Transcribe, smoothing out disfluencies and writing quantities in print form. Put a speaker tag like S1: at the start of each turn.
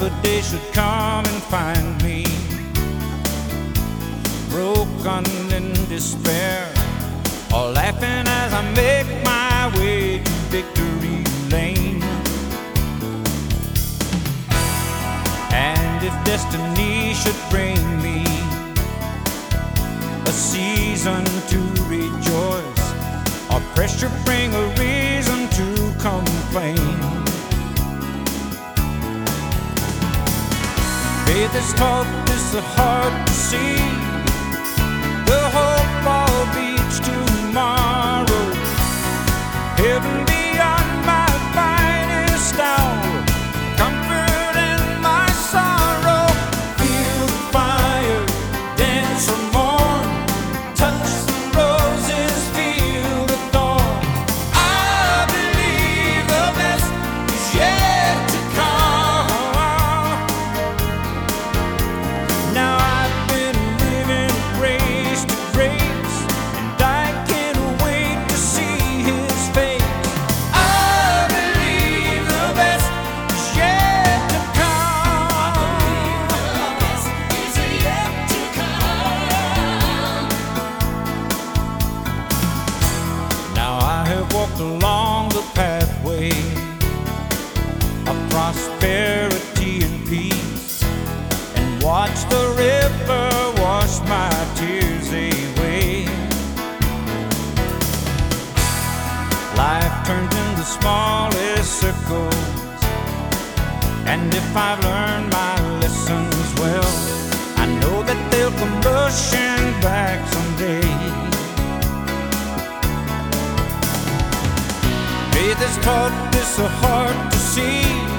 S1: a day should come and find me broken in despair, or laughing as I make my way to victory lane. And if destiny should bring me a season to rejoice, or pressure bring a reason to complain, faith is taught, this is hard to see. The hope of each tomorrow, heaven beyond my finest hour, comfort in my sorrow. Feel the fire, dance or mourn, touch the roses, feel the thorn. I believe the best is yet to come. Now I've been living grace to grace, and I can't wait to see His face. I believe the best is yet to come. I believe the best is yet to come. Now I have walked along the pathway of prosperity and peace, and watch the river wash my tears away. Life turns into smallest circles, and if I've learned my lessons well, I know that they'll come rushing back someday. Faith is taught, this is hard to see.